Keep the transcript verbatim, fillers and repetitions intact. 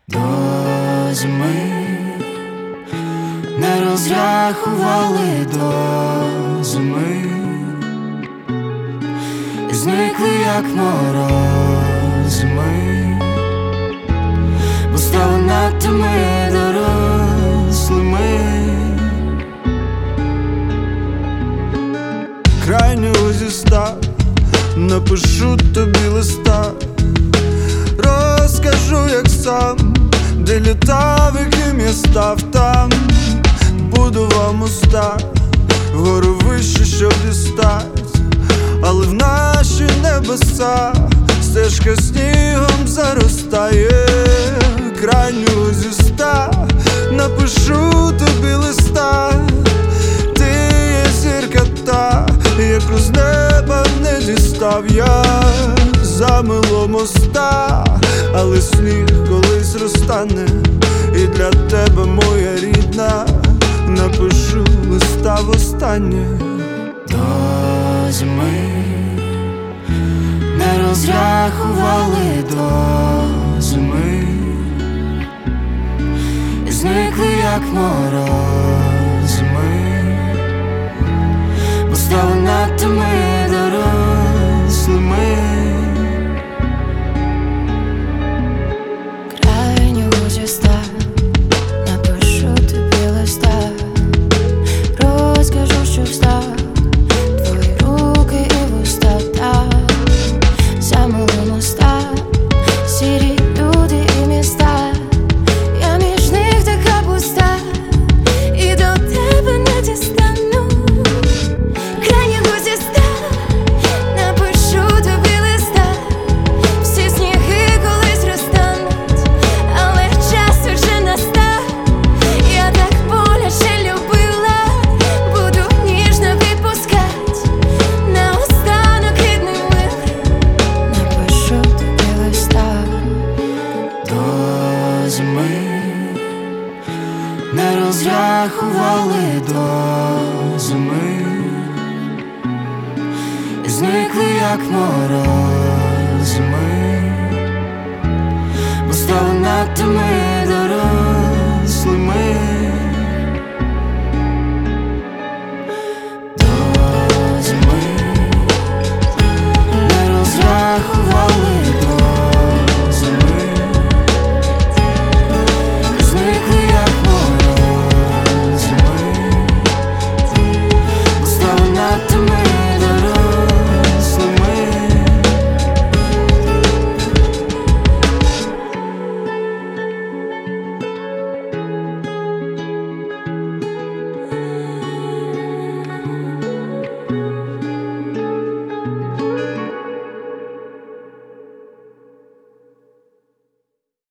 До зими не розрахували до зими, і зникли, як мороз ми, бо стали надто ми дорослими. Крайнього зі ста напишу тобі листа, розкажу, як сам, де літав, яким я став там. Будував моста, вгору вище, щоб дістать, але в наші небеса стежка снігом заростає. Крайнього зі ста напишу тобі листа, ти є зірка та, яку з неба не дістав я. Замило моста, але сніг колись розтане, і для тебе, моя рідна, напишу листа востаннє. До зими не розрахували до зими, і зникли, як мороз ми, бо стали надто ми дорослими. Крайнього зі ста напишу тобі листа, розкажу, що встав, твої руки і вуста так. Замило моста, сірі люди і міста, я між них така пуста, і до тебе не дістану. Крайнього зі ста напишу тобі листа, всі сніги колись розтануть, але час уже настав. Я так боляче любила, буду ніжно відпускать, наостанок рідний милий, напишу тобі листа. До зими не розрахували до зими, і зникли, як мороз ми, бо стали надто ми